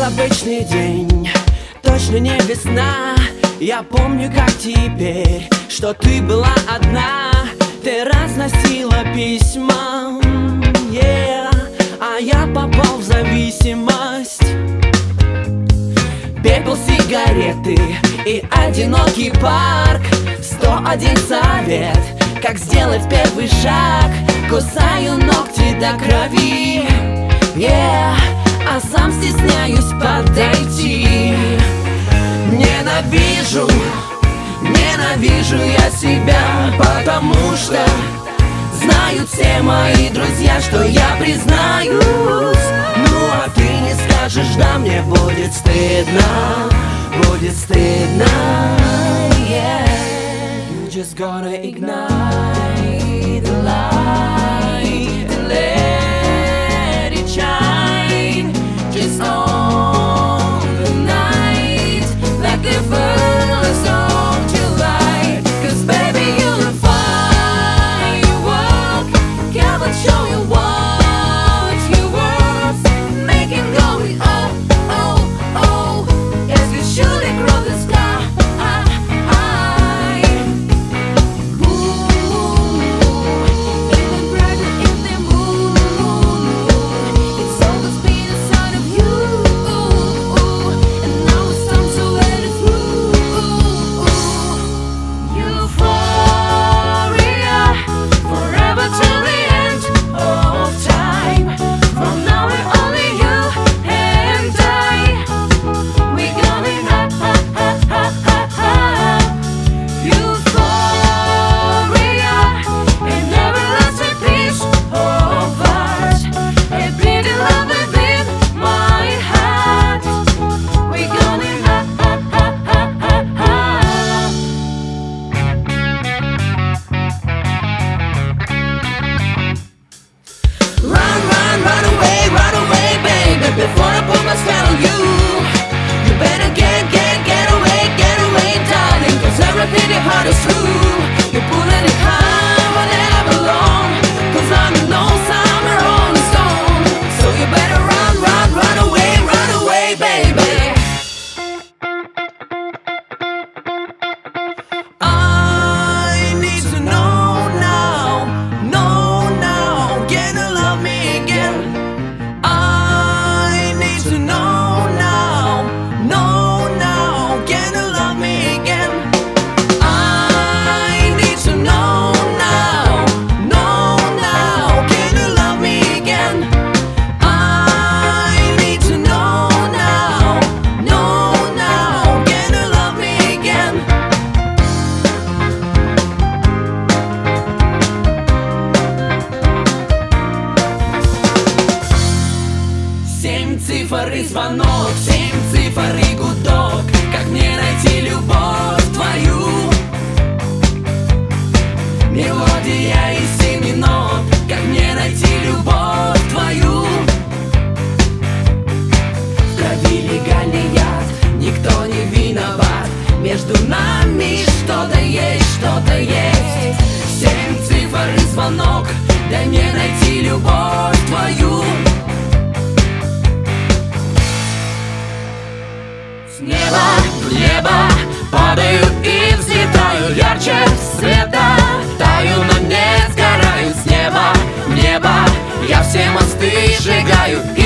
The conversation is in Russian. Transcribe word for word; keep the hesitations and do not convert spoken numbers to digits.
обычный день, точно не весна. Я помню, как теперь, что ты была одна. Ты разносила письма, yeah, а я попал в зависимость. Пепел, сигареты и одинокий парк. Сто один совет, как сделать первый шаг. Кусаю ногти до крови, yeah, а сам стесняюсь подойти. Ненавижу, ненавижу я себя, потому что знают все мои друзья, что я признаюсь. Ну а ты не скажешь, да, мне будет стыдно, будет стыдно, yeah. You just gotta ignite the light and let it shine. Just on the night like the first of July. Cause baby you're a firework, come and show you what you're worth. Make it go with oh, oh, oh, as we surely grow the sky. Before I put my spell on you, you better get, get, get away, get away, darling. Cause everything you heard is true. You're pulling it high when I belong. Cause I'm a lonesome rolling stone. So you better run, run, run away, run away, baby. I need to know now, know now. Can you love me again? To know now, know now, can you love me again? I need to know now, know now, can you love me again? I need to know now, know now, can you love me again? Семь цифр и звонок, семь цифр и гудок. Как мне найти любовь твою? Мелодия и синий нот. Как мне найти любовь твою? В крови легальный яд, никто не виноват. Между нами что-то есть, что-то есть. Семь цифр и звонок. Дай мне найти любовь твою. С неба в небо падаю и взлетаю ярче света. Таю, но не сгораю. С неба в небо я все мосты сжигаю.